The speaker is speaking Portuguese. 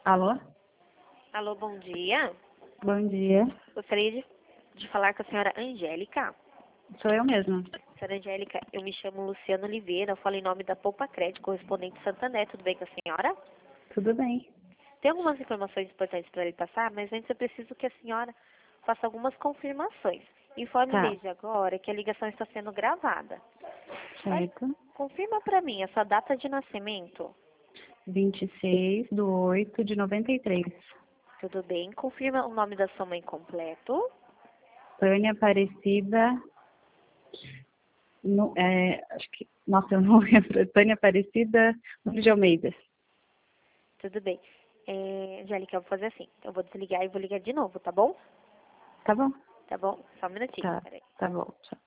Alô? Alô, bom dia. Bom dia. Gostaria de falar com a senhora Angélica. Sou eu mesma. Senhora Angélica, eu me chamo Luciana Oliveira, eu falo em nome da Poupa Crédito, correspondente Santander. Tudo bem com a senhora? Tudo bem. Tem algumas informações importantes para lhe passar, mas antes eu preciso que a senhora faça algumas confirmações. Informe Tá. desde agora que a ligação está sendo gravada. Certo. Confirma para mim a sua data de nascimento. 26/8/93. Tudo bem? Confirma o nome da sua mãe completo. Tânia Aparecida. Acho que. Nossa, eu não lembro. Tânia Aparecida de Almeida. Tudo bem. Angélica, eu vou fazer assim. Eu vou desligar e vou ligar de novo, tá bom? Tá bom? Tá bom? Só um minutinho, Tá. peraí. Tá bom. Tchau.